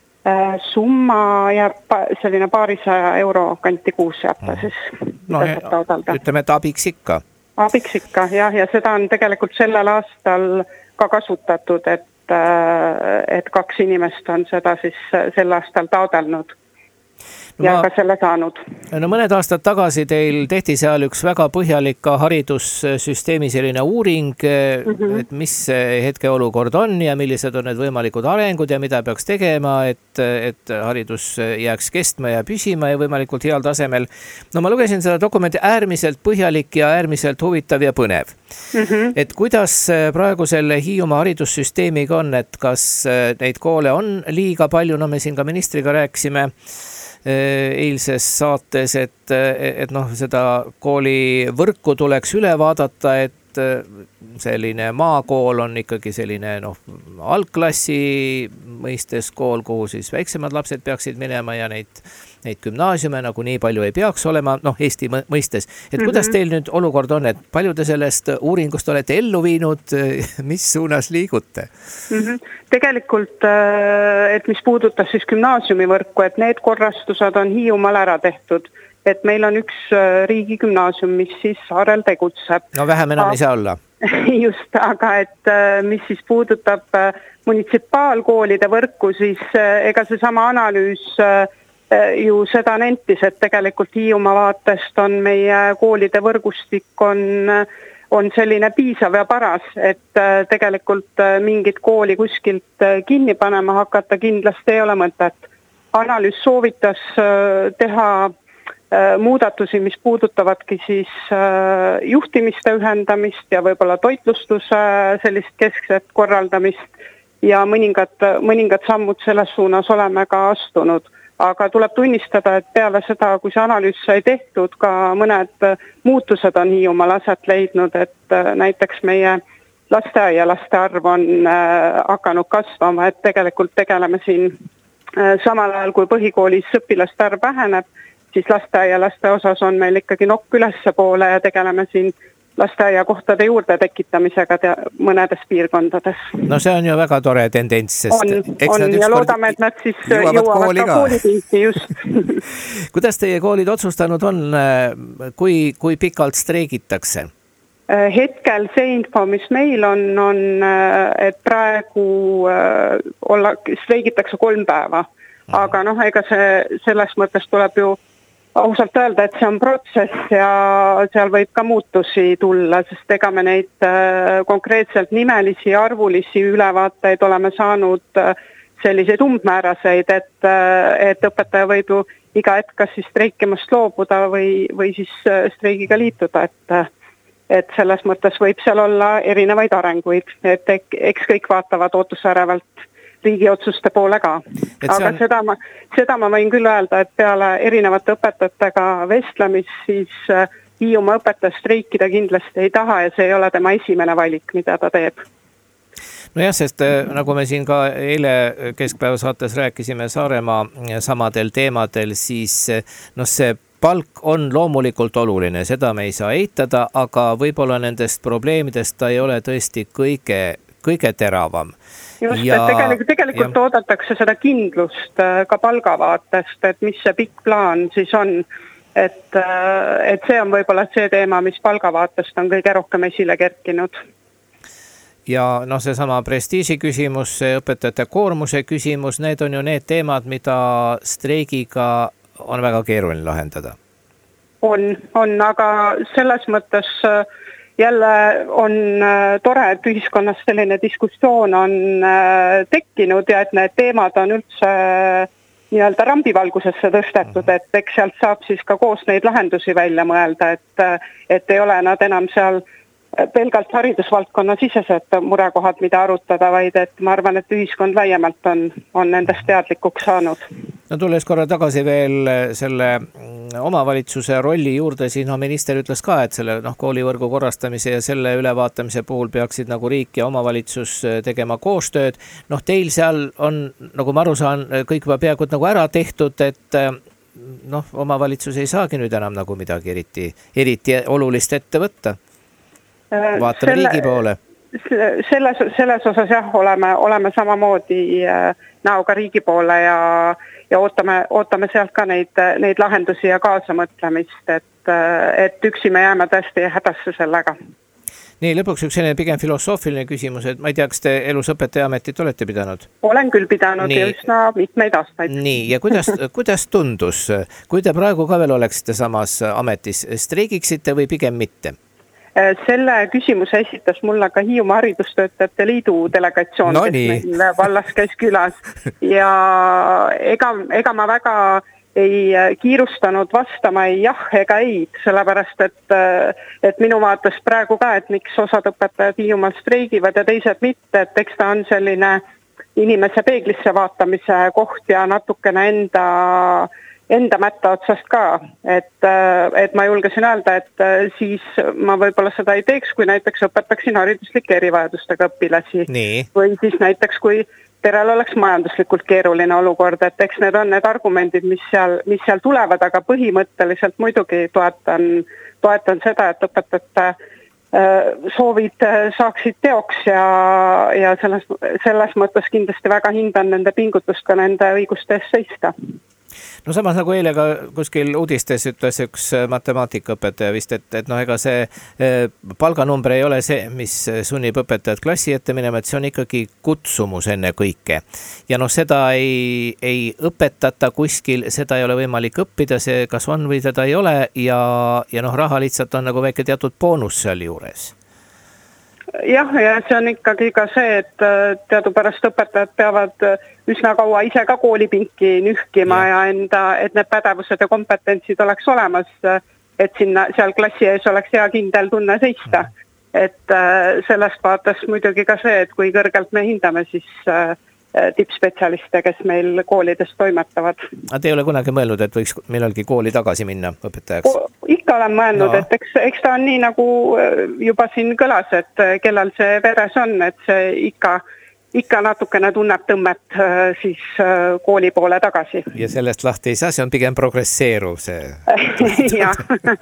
Summa jääb selline paarisaja euro kanti kuus jääb ta siis. No, ütleme, et abiks ikka. Abiks ikka, jah, ja seda on tegelikult sellel aastal ka kasutatud, et, et kaks inimest on seda siis sel aastal taodelnud. Ja ma, ka selle saanud. No mõned aastad tagasi teil tehti seal üks väga põhjalik ka haridussüsteemi selline uuring, mm-hmm. et mis hetke olukord on ja millised on need võimalikud arengud ja mida peaks tegema, et, et haridus jääks kestma ja püsima ja võimalikult heal tasemel. No ma lugesin seda dokumenti äärmiselt põhjalik ja äärmiselt huvitav ja põnev. Mm-hmm. Et kuidas praegu selle Hiiumaa haridussüsteemiga on, et kas neid koole on liiga palju, no me siin ka ministriga rääkisime eilses saates, et, et noh, seda kooli võrku tuleks üle vaadata, et selline maakool on ikkagi selline noh, algklassi mõistes kool, kuhu siis väiksemad lapsed peaksid minema ja neid, neid gümnaasiume nagu nii palju ei peaks olema, noh Eesti mõistes. Et kuidas teil nüüd olukord on, et palju te sellest uuringust olete ellu viinud, mis suunas liigute? Mm-hmm. Tegelikult, et mis puudutas siis gümnaasiumivõrku, et need korrastused on Hiiumaal ära tehtud. Et meil on üks riigigümnaasium, mis siis Saarel tegutseb. No vähem enam ei saa olla. Just, aga et mis siis puudutab munitsipaalkoolide võrku, siis ega see sama analüüs ju seda nentis, et tegelikult Hiiumaa vaatest on meie koolide võrgustik on, on selline piisav ja paras, et tegelikult mingit kooli kuskilt kinni panema hakata kindlasti ei ole mõtet. Analüüs soovitas teha muudatusi, mis puudutavadki siis juhtimiste ühendamist ja võib-olla toitlustuse sellist keskset korraldamist ja mõningad, mõningad sammud selles suunas oleme ka astunud. Aga tuleb tunnistada, et peale seda, kui see analüüs sai tehtud, ka mõned muutused on Hiiumaal aset leidnud, et näiteks meie lasteaialaste arv on hakanud kasvama, et tegelikult tegeleme siin samal ajal, kui põhikoolis õpilaste arv väheneb, siis lasteaialaste osas on meil ikkagi nokk ülesse poole ja tegeleme siin lasteaiakohtade juurde tekitamisega te- mõnedes piirkondades. No see on ju väga tore tendents, sest on, on ja loodame, et nad siis jõuavad kooli ka koolipinki just. Kuidas teie koolid otsustanud on, kui, kui pikalt streigitakse? Hetkel see info, mis meil on, on, et praegu olla, streigitakse kolm päeva. Aga noh, ega see selles mõttes tuleb ju ausalt öelda, et see on protsess ja seal võib ka muutusi tulla, sest ega me neid konkreetselt nimelisi ja arvulisi ülevaateid oleme saanud selliseid umbmääraseid, et, et õpetaja võib ju iga hetk kas siis streikimast loobuda või, või siis streigiga liituda, et, et selles mõttes võib seal olla erinevaid arenguid, et eks kõik vaatavad ootusärevalt riigi otsuste poole ka. Aga on... seda, ma, seda ma võin küll öelda, et peale erinevate õpetajatega vestlemist, siis Hiiumaa õpetaja streikida kindlasti ei taha ja see ei ole tema esimene valik, mida ta teeb. No jah, sest nagu me siin ka eile keskpäeva saates rääkisime Saaremaa samadel teemadel, siis no see palk on loomulikult oluline, seda me ei saa eitada, aga võib-olla nendest probleemidest ta ei ole tõesti kõige, kõige teravam. Just, ja, et tegelikult, tegelikult ja... oodatakse seda kindlust ka palgavaatest, et mis see pikk plaan siis on. Et, et see on võib-olla see teema, mis palgavaatest on kõige rohkem esile kerkinud. ja noh, see sama prestiiži küsimus, see õpetajate koormuse küsimus, need on ju need teemad, mida streigiga on väga keeruline lahendada. On, on, aga selles mõttes jälle on tore, et ühiskonnas selline diskussioon on tekkinud ja et need teemad on üldse nii-öelda rambivalgusesse tõstetud, et eks sealt saab siis ka koos neid lahendusi välja mõelda, et, et ei ole nad enam seal pelgalt haridusvaldkonna sisesed murekohad, mida arutada, vaid et ma arvan, et ühiskond laiemalt on, on nendest teadlikuks saanud. No tulles korra tagasi veel selle omavalitsuse rolli juurde, siis no minister ütles ka, et selle noh, koolivõrgu korrastamise ja selle ülevaatamise puhul peaksid nagu riik ja omavalitsus tegema koostööd. Noh, teil seal on, nagu ma aru saan, kõik juba peaaegu nagu ära tehtud, et noh, omavalitsus ei saagi nüüd enam nagu midagi eriti, eriti olulist ette võtta. Vaatame selle, riigi poole. Selles, selles osas jah, oleme, oleme samamoodi näoga riigi poole ja, ja ootame, ootame sealt ka neid, neid lahendusi ja kaasamõtlemist, et, et üksi me jääme tõesti hädasse sellega. Nii, lõpuks üks selline pigem filosoofiline küsimus, et ma ei tea, kas te elus õpetajaametit olete pidanud? Olen küll pidanud Nii. ja üsna mitmeid aastaid. Nii, ja kuidas, kuidas tundus, kui te praegu ka veel oleksite samas ametis, streigiksite või pigem mitte? Selle küsimuse esitas mulle ka Hiiumaa haridustöötajate liidu delegatsioon, no, kes meil vallas käis külas ja ega, ega ma väga ei kiirustanud vastama ei jah ega ei, sellepärast et, et minu vaates praegu ka, et miks osad õpetajad Hiiumaal streigivad ja teised mitte, et eks ta on selline inimese peeglisse vaatamise koht ja natukene enda enda mätta otsast ka, et, et ma julgesin öelda, et siis ma võib-olla seda ei teeks, kui näiteks õpetaksin hariduslike erivajadustega õpilasi. Nii. Või siis näiteks, kui perel oleks majanduslikult keeruline olukord, et eks need on need argumendid, mis seal, mis seal tulevad, aga põhimõtteliselt muidugi toetan, toetan seda, et õpetajate soovid saaksid teoks ja, ja selles, selles mõttes kindlasti väga hindan nende pingutust ka nende õiguste eest seista. No samas nagu eile ka kuskil uudistes ütles üks matemaatikaõpetaja vist, et, et noh, ega see palganumber ei ole see, mis sunnib õpetajad klassi ette minema, et see on ikkagi kutsumus enne kõike. Ja noh, seda ei, ei õpetata kuskil, seda ei ole võimalik õppida, see kas on või seda ei ole ja, ja noh, raha lihtsalt on nagu väike teatud boonus seal juures. Jah, ja see on ikkagi ka see, et teadupärast õpetajad peavad üsna kaua ise ka koolipinki nühkima ja, ja enda, et need pädevused ja kompetentsid oleks olemas, et sinna, seal klassi ees oleks hea kindel tunne seista. Et sellest vaatas muidugi ka see, et kui kõrgelt me hindame siis tippspetsialiste, kes meil koolides toimetavad. Aga te ei ole kunagi mõelnud, et võiks millalgi kooli tagasi minna õpetajaks? Ikka olen mõelnud, no. et eks, eks ta on nii nagu juba siin kõlas, et kellel see veres on, et see ikka, ikka natukene tunneb tõmmet siis kooli poole tagasi. Ja sellest lahti ei saa, see on pigem progresseeruv see. Jah.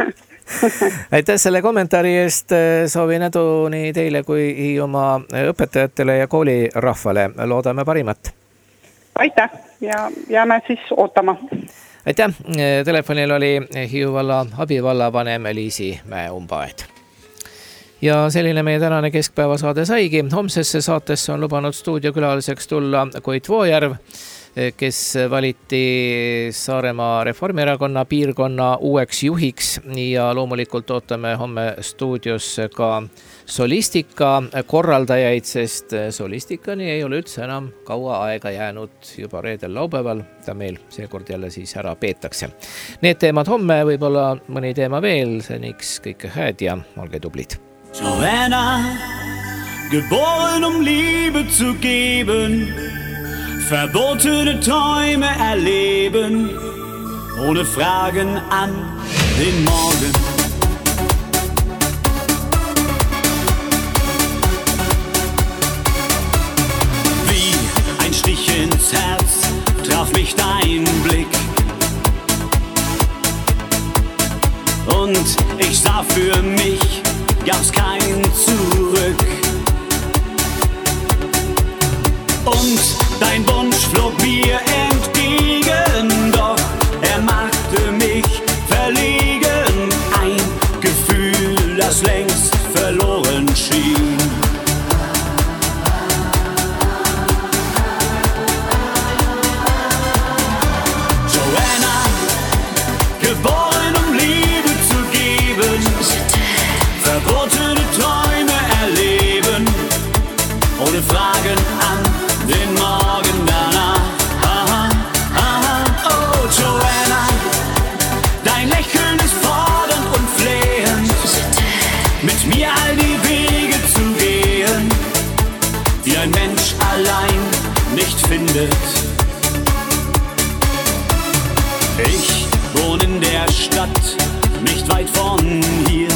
Aitäh selle kommentaari eest, soovin edu nii teile kui oma õpetajatele ja koolirahvale. Loodame parimat. Aitäh ja jääme siis ootama. Aitäh. Telefonil oli Hiiu valla abivallavanem Liisi Mäe-Umbaed. Ja selline meie tänane keskpäevasaade saigi. Homsesse saatesse on lubanud stuudiokülaliseks tulla Koit Voojärv, kes valiti Saaremaa Reformierakonna piirkonna uueks juhiks ja loomulikult ootame homme stuudios ka solistika korraldajaid, sest solistikani ei ole üldse enam kaua aega jäänud, juba reedel laupäeval ta meil seekord jälle siis ära peetakse. Need teemad homme, võib-olla mõni teema veel, seniks kõike hääd ja olge tublid. Joanna, geboren um Liebe zu geben, verbotene Träume erleben, ohne Fragen an den Morgen. Wie ein Stich ins Herz traf mich dein Blick. Und ich sah für mich, gab's kein Zurück. Und dein Wunsch flog mir entgegen, doch er machte mich verlegen. Ein Gefühl, das längst verloren schien. findet. Ich wohne in der Stadt, nicht weit von hier.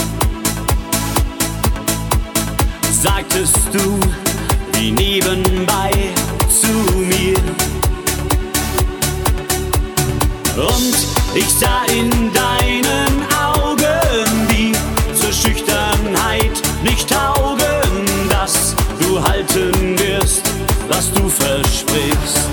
Sagtest du, wie nebenbei zu mir. Und ich sah in deinen Augen, die zur Schüchternheit nicht taugen, dass du halten wirst, was du versprichst.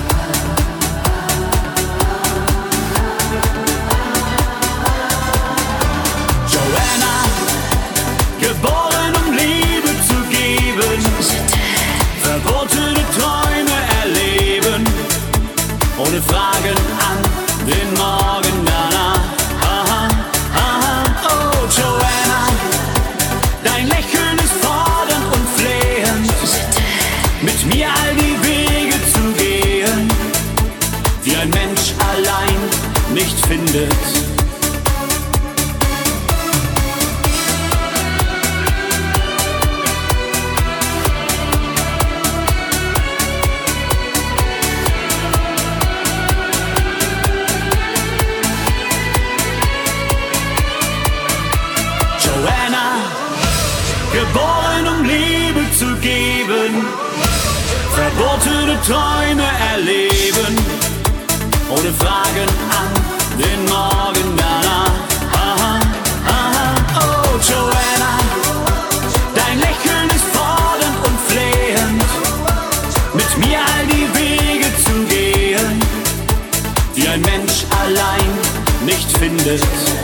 Joanna, geboren um Liebe zu geben, verbotene Träume erleben, ohne Fragen an den Morgen danach. Aha, aha, oh Joanna, dein Lächeln ist fordernd und flehend, mit mir all die Wege zu gehen, die ein Mensch allein nicht findet. Geboren um Liebe zu geben, verbotene Träume erleben, ohne Fragen an den Morgen danach. Aha, aha, oh Joanna, dein Lächeln ist fordernd und flehend, mit mir all die Wege zu gehen, die ein Mensch allein nicht findet.